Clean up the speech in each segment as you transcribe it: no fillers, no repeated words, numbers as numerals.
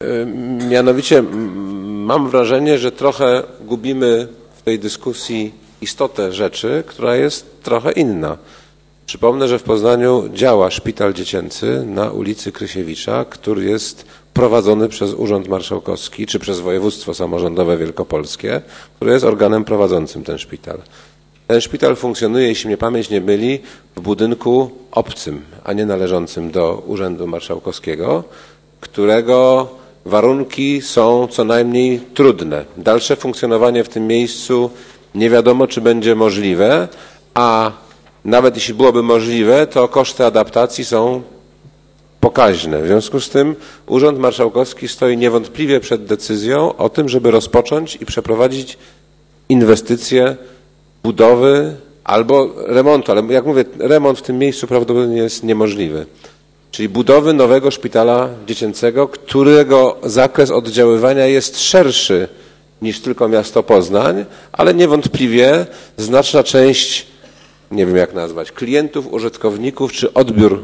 Mianowicie mam wrażenie, że trochę gubimy w tej dyskusji istotę rzeczy, która jest trochę inna. Przypomnę, że w Poznaniu działa szpital dziecięcy na ulicy Krysiewicza, który jest prowadzony przez Urząd Marszałkowski czy przez Województwo Samorządowe Wielkopolskie, które jest organem prowadzącym ten szpital. Ten szpital funkcjonuje, jeśli mnie pamięć nie myli, w budynku obcym, a nie należącym do Urzędu Marszałkowskiego, którego warunki są co najmniej trudne. Dalsze funkcjonowanie w tym miejscu nie wiadomo, czy będzie możliwe, a nawet jeśli byłoby możliwe, to koszty adaptacji są pokaźne. W związku z tym Urząd Marszałkowski stoi niewątpliwie przed decyzją o tym, żeby rozpocząć i przeprowadzić inwestycje budowy albo remontu, ale jak mówię, remont w tym miejscu prawdopodobnie jest niemożliwy. Czyli budowy nowego szpitala dziecięcego, którego zakres oddziaływania jest szerszy niż tylko miasto Poznań, ale niewątpliwie znaczna część, nie wiem jak nazwać, klientów, użytkowników czy odbiór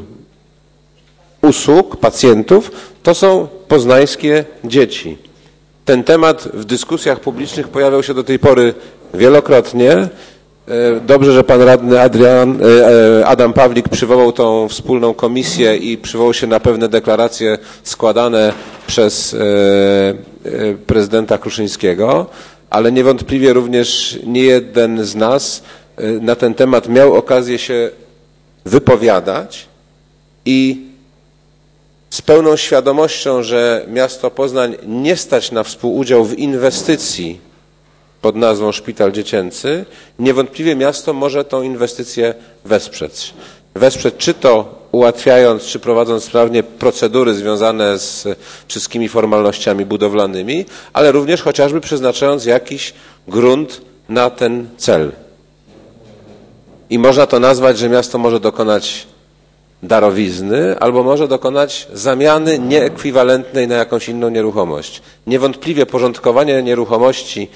usług, pacjentów, to są poznańskie dzieci. Ten temat w dyskusjach publicznych pojawiał się do tej pory wielokrotnie. Dobrze, że pan radny Adam Pawlik przywołał tą wspólną komisję i przywołał się na pewne deklaracje składane przez prezydenta Kruszyńskiego, ale niewątpliwie również niejeden z nas na ten temat miał okazję się wypowiadać i z pełną świadomością, że miasto Poznań nie stać na współudział w inwestycji pod nazwą Szpital Dziecięcy, niewątpliwie miasto może tą inwestycję wesprzeć. Wesprzeć czy to ułatwiając, czy prowadząc sprawnie procedury związane z wszystkimi formalnościami budowlanymi, ale również chociażby przeznaczając jakiś grunt na ten cel. I można to nazwać, że miasto może dokonać darowizny albo może dokonać zamiany nieekwiwalentnej na jakąś inną nieruchomość. Niewątpliwie porządkowanie nieruchomości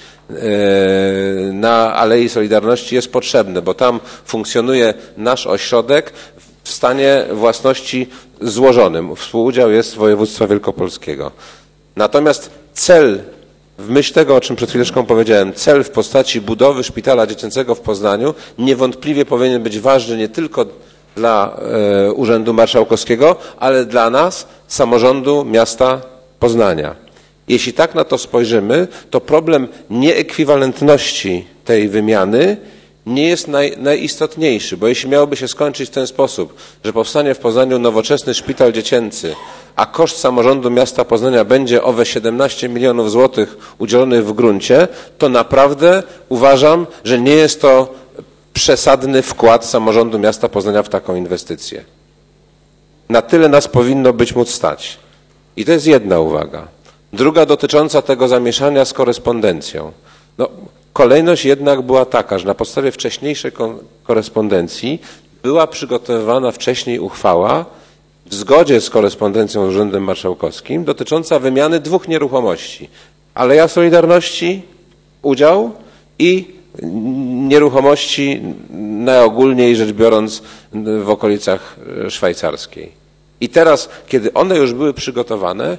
na Alei Solidarności jest potrzebne, bo tam funkcjonuje nasz ośrodek w stanie własności złożonym. Współudział jest województwa wielkopolskiego. Natomiast cel, w myśl tego, o czym przed chwileczką powiedziałem, cel w postaci budowy szpitala dziecięcego w Poznaniu niewątpliwie powinien być ważny nie tylko dla Urzędu Marszałkowskiego, ale dla nas, samorządu miasta Poznania. Jeśli tak na to spojrzymy, to problem nieekwiwalentności tej wymiany nie jest najistotniejszy, bo jeśli miałoby się skończyć w ten sposób, że powstanie w Poznaniu nowoczesny szpital dziecięcy, a koszt samorządu miasta Poznania będzie owe 17 milionów złotych udzielonych w gruncie, to naprawdę uważam, że nie jest to przesadny wkład samorządu miasta Poznania w taką inwestycję. Na tyle nas powinno być móc stać. I to jest jedna uwaga. Druga dotycząca tego zamieszania z korespondencją. No, kolejność jednak była taka, że na podstawie wcześniejszej korespondencji była przygotowywana wcześniej uchwała w zgodzie z korespondencją z Urzędem Marszałkowskim dotycząca wymiany dwóch nieruchomości. Aleja Solidarności, udział i nieruchomości najogólniej rzecz biorąc w okolicach szwajcarskiej. I teraz, kiedy one już były przygotowane,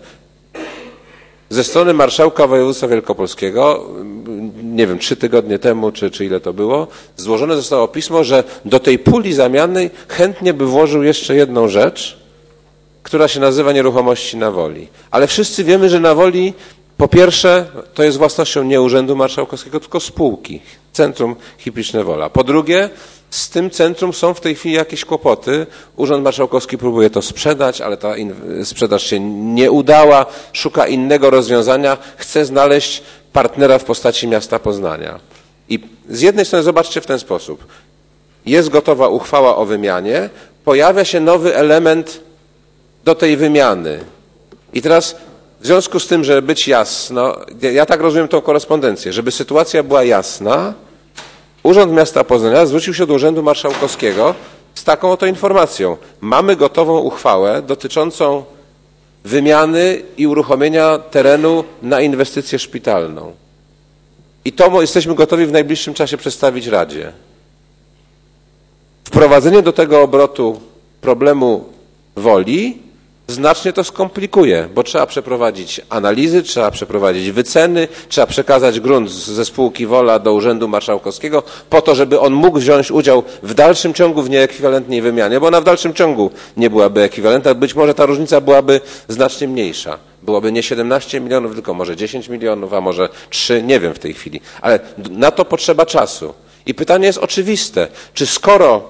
ze strony marszałka województwa wielkopolskiego, nie wiem, 3 tygodnie temu, czy ile to było, złożone zostało pismo, że do tej puli zamiennej chętnie by włożył jeszcze jedną rzecz, która się nazywa nieruchomości na Woli. Ale wszyscy wiemy, że na Woli po pierwsze, to jest własnością nie Urzędu Marszałkowskiego, tylko spółki, Centrum Hipiczne Wola. Po drugie, z tym centrum są w tej chwili jakieś kłopoty. Urząd Marszałkowski próbuje to sprzedać, ale ta sprzedaż się nie udała, szuka innego rozwiązania, chce znaleźć partnera w postaci miasta Poznania. I z jednej strony zobaczcie w ten sposób. Jest gotowa uchwała o wymianie, pojawia się nowy element do tej wymiany. I teraz w związku z tym, żeby być jasno, ja tak rozumiem tą korespondencję, żeby sytuacja była jasna, Urząd Miasta Poznania zwrócił się do Urzędu Marszałkowskiego z taką oto informacją. Mamy gotową uchwałę dotyczącą wymiany i uruchomienia terenu na inwestycję szpitalną. I to jesteśmy gotowi w najbliższym czasie przedstawić Radzie. Wprowadzenie do tego obrotu problemu Woli znacznie to skomplikuje, bo trzeba przeprowadzić analizy, trzeba przeprowadzić wyceny, trzeba przekazać grunt ze spółki Wola do Urzędu Marszałkowskiego po to, żeby on mógł wziąć udział w dalszym ciągu w nieekwiwalentnej wymianie, bo ona w dalszym ciągu nie byłaby ekwiwalentna, być może ta różnica byłaby znacznie mniejsza. Byłoby nie 17 milionów, tylko może 10 milionów, a może 3, nie wiem w tej chwili. Ale na to potrzeba czasu. I pytanie jest oczywiste, czy skoro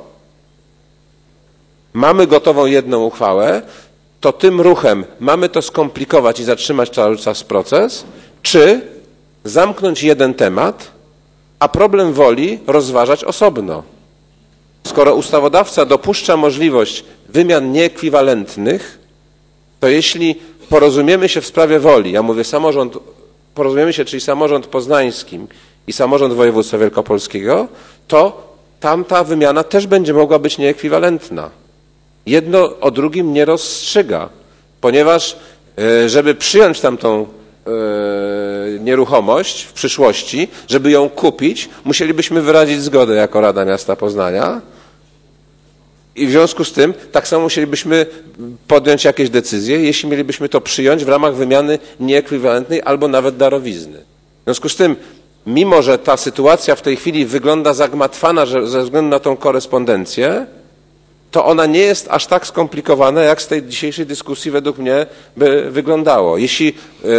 mamy gotową jedną uchwałę, to tym ruchem mamy to skomplikować i zatrzymać cały czas proces, czy zamknąć jeden temat, a problem Woli rozważać osobno. Skoro ustawodawca dopuszcza możliwość wymian nieekwiwalentnych, to jeśli porozumiemy się w sprawie Woli, ja mówię porozumiemy się, czyli samorząd poznański i samorząd województwa wielkopolskiego, to tamta wymiana też będzie mogła być nieekwiwalentna. Jedno o drugim nie rozstrzyga, ponieważ żeby przyjąć tamtą nieruchomość w przyszłości, żeby ją kupić, musielibyśmy wyrazić zgodę jako Rada Miasta Poznania i w związku z tym tak samo musielibyśmy podjąć jakieś decyzje, jeśli mielibyśmy to przyjąć w ramach wymiany nieekwiwalentnej albo nawet darowizny. W związku z tym, mimo że ta sytuacja w tej chwili wygląda zagmatwana ze względu na tą korespondencję, to ona nie jest aż tak skomplikowana, jak z tej dzisiejszej dyskusji według mnie by wyglądało. Jeśli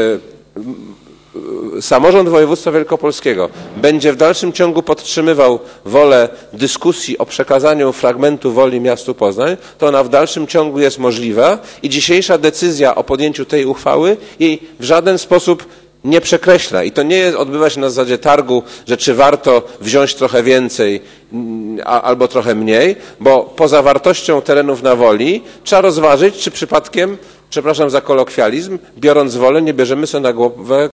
samorząd województwa wielkopolskiego będzie w dalszym ciągu podtrzymywał wolę dyskusji o przekazaniu fragmentu Woli miastu Poznań, to ona w dalszym ciągu jest możliwa i dzisiejsza decyzja o podjęciu tej uchwały jej w żaden sposób nie przekreśla. I to nie odbywa się na zasadzie targu, że czy warto wziąć trochę więcej albo trochę mniej, bo poza wartością terenów na Woli trzeba rozważyć, czy przypadkiem, przepraszam za kolokwializm, biorąc Wolę, nie bierzemy sobie na głowę